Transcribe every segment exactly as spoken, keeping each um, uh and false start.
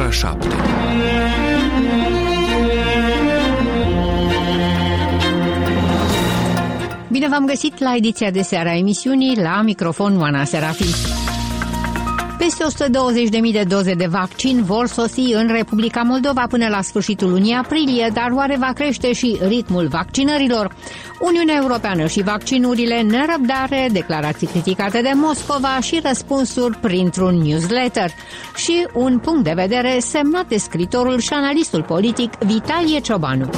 ora șapte. Bine v-am găsit la ediția de seară a emisiunii, la microfon Oana Serafin. Peste o sută douăzeci de mii de doze de vaccin vor sosi în Republica Moldova până la sfârșitul lunii aprilie, dar oare va crește și ritmul vaccinărilor? Uniunea Europeană și vaccinurile, nerăbdare, declarații criticate de Moscova și răspunsuri printr-un newsletter. Și un punct de vedere semnat de scritorul și analistul politic Vitalie Ciobanu.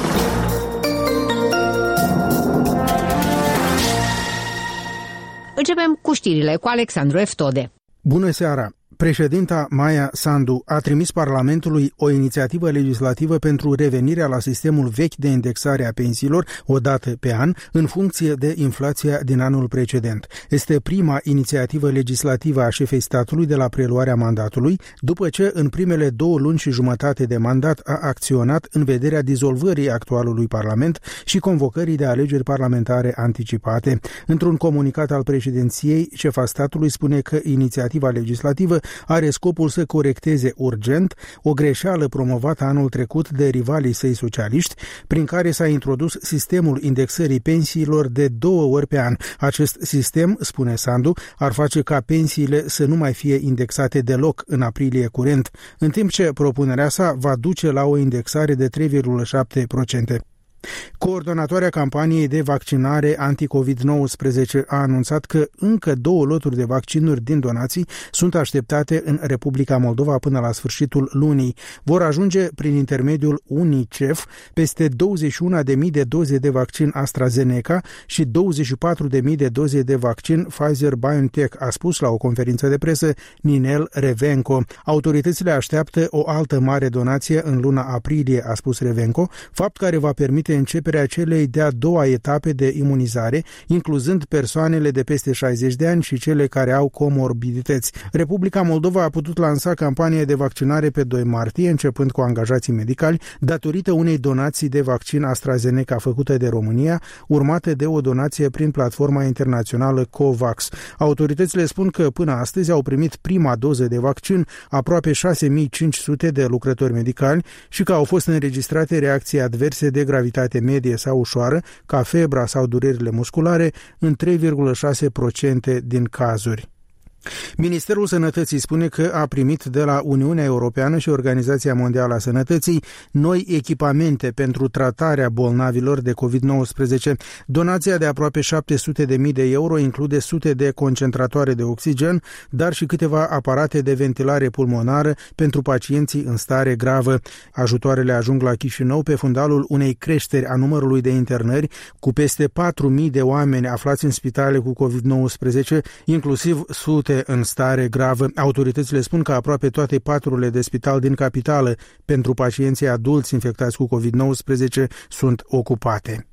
Începem cu știrile cu Alexandru Eftode. Bună seara! Președinta Maia Sandu a trimis Parlamentului o inițiativă legislativă pentru revenirea la sistemul vechi de indexare a pensiilor o dată pe an, în funcție de inflația din anul precedent. Este prima inițiativă legislativă a șefei statului de la preluarea mandatului, după ce în primele două luni și jumătate de mandat a acționat în vederea dizolvării actualului Parlament și convocării de alegeri parlamentare anticipate. Într-un comunicat al președinției, șefa statului spune că inițiativa legislativă are scopul să corecteze urgent o greșeală promovată anul trecut de rivalii săi socialiști, prin care s-a introdus sistemul indexării pensiilor de două ori pe an. Acest sistem, spune Sandu, ar face ca pensiile să nu mai fie indexate deloc în aprilie curent, în timp ce propunerea sa va duce la o indexare de trei virgulă șapte la sută. Coordonatoarea campaniei de vaccinare anti-covid nouăsprezece a anunțat că încă două loturi de vaccinuri din donații sunt așteptate în Republica Moldova până la sfârșitul lunii. Vor ajunge prin intermediul UNICEF peste douăzeci și unu de mii de doze de vaccin AstraZeneca și douăzeci și patru de mii de doze de vaccin Pfizer-BioNTech, a spus la o conferință de presă Ninel Revenco. Autoritățile așteaptă o altă mare donație în luna aprilie, a spus Revenco, fapt care va permite începerea celei de-a doua etape de imunizare, incluzând persoanele de peste șaizeci de ani și cele care au comorbidități. Republica Moldova a putut lansa campania de vaccinare pe doi martie, începând cu angajații medicali, datorită unei donații de vaccin AstraZeneca făcută de România, urmate de o donație prin platforma internațională COVAX. Autoritățile spun că până astăzi au primit prima doză de vaccin aproape șase mii cinci sute de lucrători medicali și că au fost înregistrate reacții adverse de gravitate medie sau ușoară, ca febra sau durerile musculare, în trei virgulă șase la sută din cazuri. Ministerul Sănătății spune că a primit de la Uniunea Europeană și Organizația Mondială a Sănătății noi echipamente pentru tratarea bolnavilor de covid nouăsprezece. Donația de aproape șapte sute de mii de euro include sute de concentratoare de oxigen, dar și câteva aparate de ventilare pulmonară pentru pacienții în stare gravă. Ajutoarele ajung la Chișinău pe fundalul unei creșteri a numărului de internări, cu peste patru mii de oameni aflați în spitale cu covid nouăsprezece, inclusiv sute în stare gravă. Autoritățile spun că aproape toate paturile de spital din capitală pentru pacienții adulți infectați cu covid nouăsprezece sunt ocupate.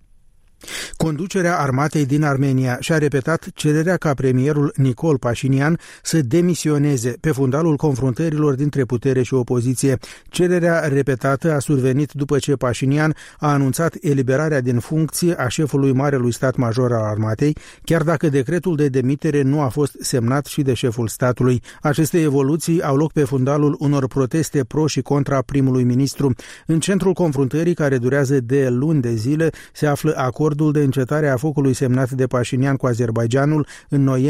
Conducerea armatei din Armenia și-a repetat cererea ca premierul Nicol Pașinian să demisioneze pe fundalul confruntărilor dintre putere și opoziție. Cererea repetată a survenit după ce Pașinian a anunțat eliberarea din funcție a șefului Marelui Stat Major al armatei, chiar dacă decretul de demitere nu a fost semnat și de șeful statului. Aceste evoluții au loc pe fundalul unor proteste pro și contra primului ministru. În centrul confruntării, care durează de luni de zile, se află acordul de încetare a focului semnat de Pașinian cu Azerbaidjanul în noiembrie